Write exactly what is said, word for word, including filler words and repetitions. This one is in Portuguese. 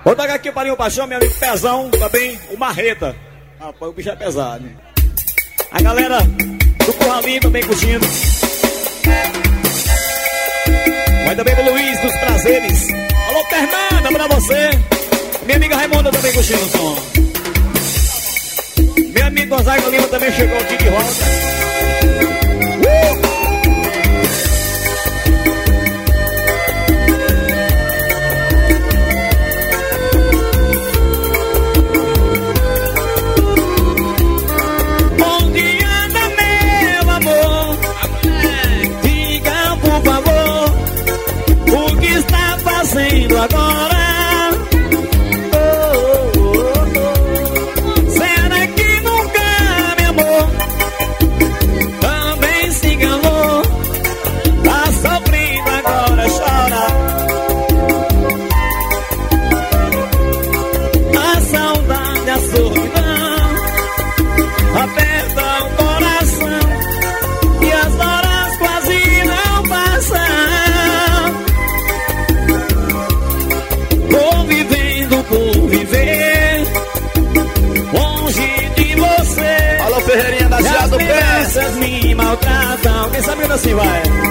Vou dar aqui para o Paixão, meu amigo Pezão, também o Marreta. Rapaz, o bicho é pesado, né? A galera do Curralinho também curtindo. Vai também pro Luiz dos Prazeres. Alô, Fernanda, pra você. Minha amiga Raimonda também curtindo o som. Meu amigo Gonzaga Lima também chegou aqui de volta. Uh! Agora, oh, oh, oh, oh. Será que nunca me amou? Também se enganou. Tá sofrendo agora, chora. A saudade, a solidão aperta o coração e as horas quase não passam. Por viver longe de você. Alô, Ferreirinha da Cia do Pé. Me maltratam. Quem sabe assim vai?